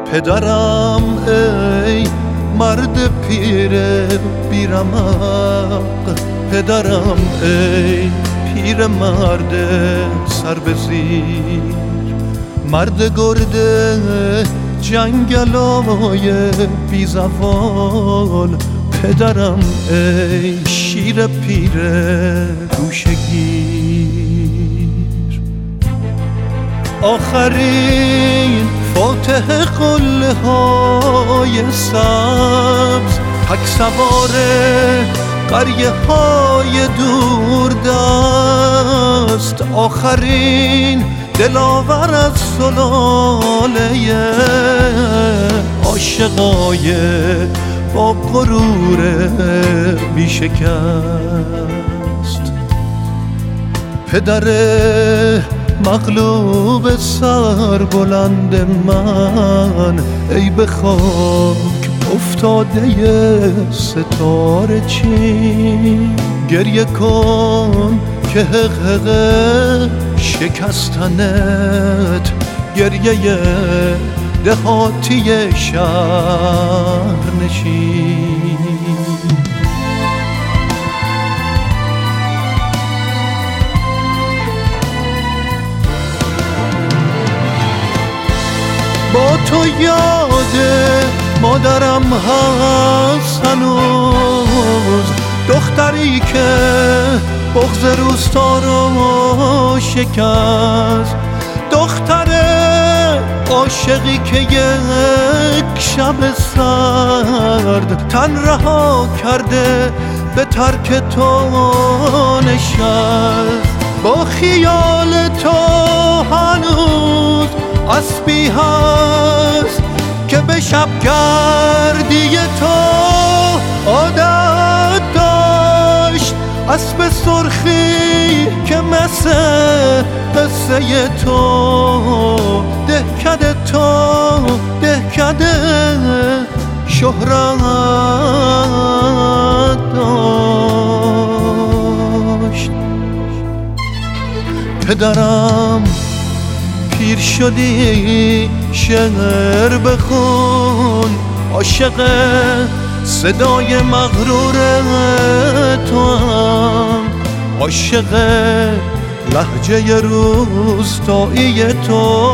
پدرم ای مرد پیر بیرمق، پدرم ای پیر مرد سر به زیر، مرد گرد جنگلای بی زوال، پدرم ای شیر پیر گوشگیر. آخرین فاتح قله های سبز، تک سوار قریه های دور دست، آخرین دلاور از سلاله عاشقای با غرور بی شکست. پدر مغلوب سر بلند من، ای به خاک افتاده ستاره چین، گریه کن که حقق شکستنت، گریه دهاتی شهر نشین. با تو یاد مادرم هست هنوز، دختری که بغض روستا رو شکست، دختر عاشقی که یک شب سرد تن رها کرده به ترک تو نشست. با خیال تو هنوز اسبی هست که به شب گردی تو عادت داشت، اسب سرخی که مثل قصه تو دهکده تو دهکده شهرت داشت. پدرم پیر شدی شعر بخون، عاشق صدای مغرور تو هم، عاشق لهجه روستایی تو،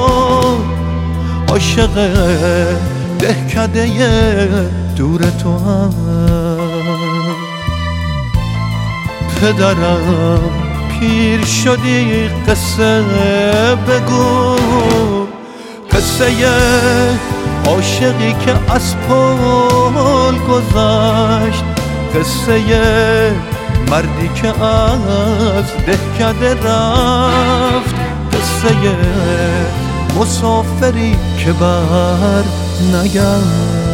عاشق دهکده دور تو هم. پدرم پیر شدی قصه بگو، قصه عاشقی که از پل گذشت، قصه مردی که از دهکده رفت، قصه مسافری که بر نگشت.